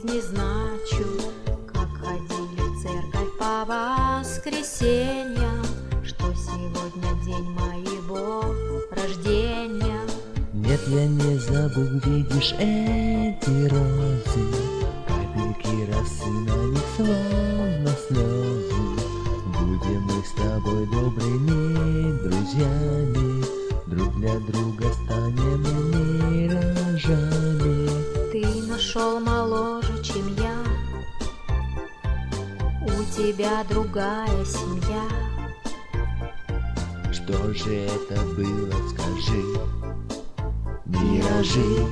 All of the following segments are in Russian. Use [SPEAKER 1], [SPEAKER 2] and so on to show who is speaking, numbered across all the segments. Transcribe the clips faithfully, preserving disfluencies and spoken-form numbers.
[SPEAKER 1] жизни значу, как ходили в церковь по воскресеньям, что сегодня день моего рождения.
[SPEAKER 2] Нет, я не забыл, видишь эти розы, капельки росы на них словно слезы. Будем мы с тобой добрыми друзьями, друг для друга станем миражами.
[SPEAKER 1] Ты нашел моложе, чем я, у тебя другая семья.
[SPEAKER 2] Что же это было, скажи? Миражи,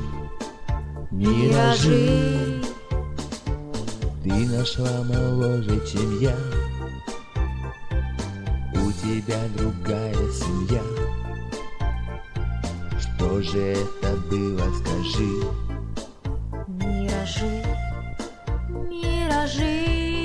[SPEAKER 2] миражи. Ты нашла моложе, чем я, у тебя другая семья. Что же это было, скажи?
[SPEAKER 1] Миражи, миражи.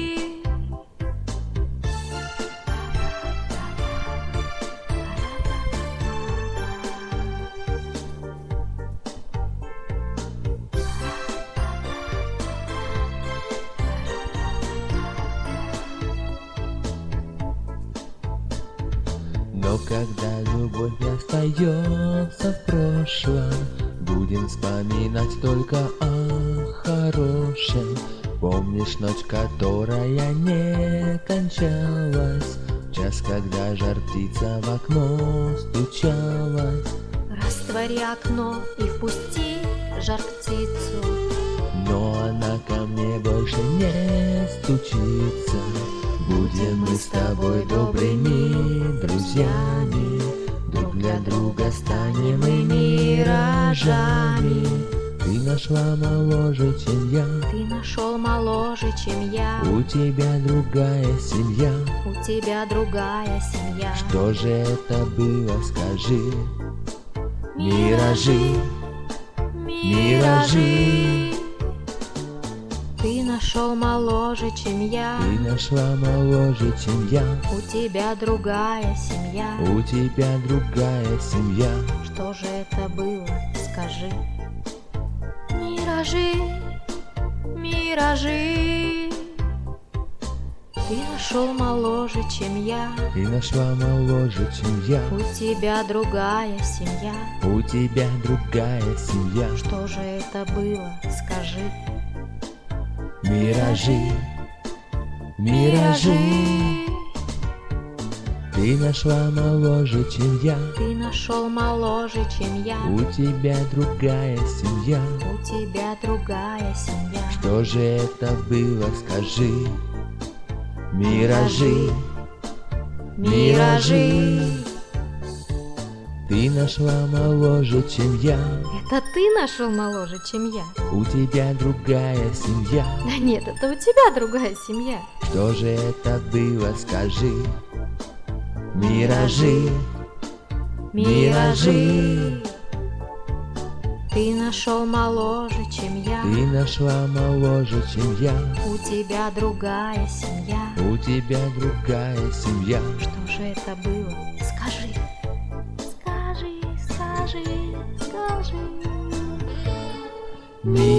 [SPEAKER 2] Но когда любовь остается в прошлом, будем вспоминать только о хорошем. Помнишь ночь, которая не кончалась, час, когда жар птица в окно стучалась?
[SPEAKER 1] Раствори окно и впусти жар птицу,
[SPEAKER 2] но она ко мне больше не стучится. Будем мы с тобой добрыми друзьями, друг для друга станем мы миражами. Ты нашла моложе, чем я,
[SPEAKER 1] ты нашел моложе, чем я,
[SPEAKER 2] у тебя другая семья.
[SPEAKER 1] у тебя другая семья.
[SPEAKER 2] Что же это было, скажи? Миражи, миражи.
[SPEAKER 1] Ты нашел моложе, чем я,
[SPEAKER 2] Ты нашла моложе, чем я,
[SPEAKER 1] у тебя другая семья.
[SPEAKER 2] у тебя другая семья.
[SPEAKER 1] Что же это было, скажи? Миражи, миражи. Ты нашел моложе, чем я,
[SPEAKER 2] Ты нашла моложе, чем я,
[SPEAKER 1] у тебя другая семья.
[SPEAKER 2] у тебя другая семья.
[SPEAKER 1] Что же это было, скажи?
[SPEAKER 2] Миражи, миражи. Ты нашла моложе, чем я,
[SPEAKER 1] Ты нашел моложе, чем я,
[SPEAKER 2] у тебя другая семья.
[SPEAKER 1] у тебя другая семья.
[SPEAKER 2] Что же это было, скажи? Миражи, миражи. Ты нашла моложе, чем я,
[SPEAKER 1] Это ты нашел моложе, чем я?
[SPEAKER 2] у тебя другая семья.
[SPEAKER 1] Да нет, это у тебя другая семья.
[SPEAKER 2] Что же это было, скажи? Миражи, миражи.
[SPEAKER 1] Ты нашел моложе, чем я,
[SPEAKER 2] Ты нашла моложе, чем я,
[SPEAKER 1] у тебя другая семья.
[SPEAKER 2] у тебя другая семья.
[SPEAKER 1] Что же это было? Скажи, скажи, скажи, скажи.
[SPEAKER 2] Ми